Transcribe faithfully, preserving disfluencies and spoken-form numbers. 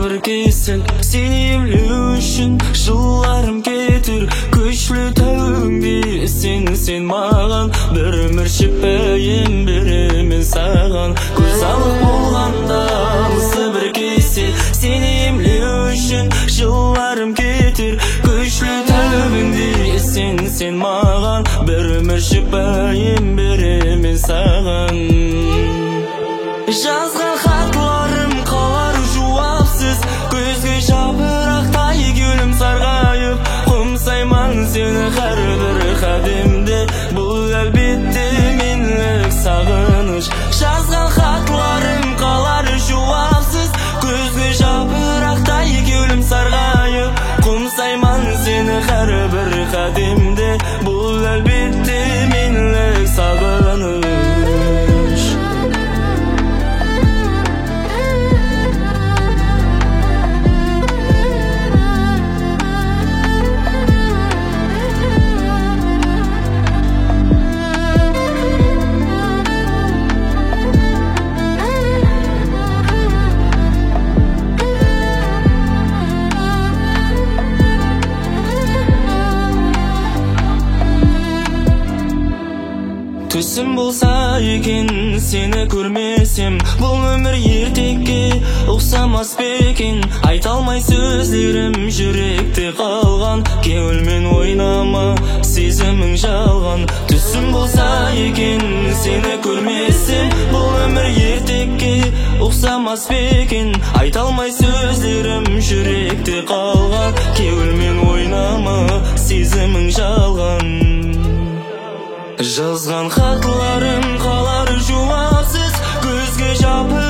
bir kesel seni emlөө үшін жылларым кетір күчлүү тәуіңде сен сен маған бір өмір шықпайын беремін саған көз алып болғанда алысы бір кесел сені емлеу үшін жылларым кетір күчлүү тәуіңде сен сен маған бір өмір шықпайын беремін саған жазған хатларым қалар жауапсыз көзге жапырақтай гүлім сарғайып қомсайман сені әрбір қадамда бұл әлбетте менлік сағыныш жазған хатларым қалар жауапсыз көзге жапырақтай гүлім сарғайып қомсайман сені әрбір қадамда бұл әлбетте менлік сағыныш түсім болса екен сені көрмесем бұл өмір ертекке ұқсамас па екен айта алмай сөздерім жүректе қалған көңілмен ойнама сезімің жалған түсім болса екен сені көрмесем бұл өмір ертекке ұқсамас па екен айта алмай сөздерім жүректе қалған көңілмен ойнама сезімің жалған жазған хатларым қалар жауапсыз көзге жапыр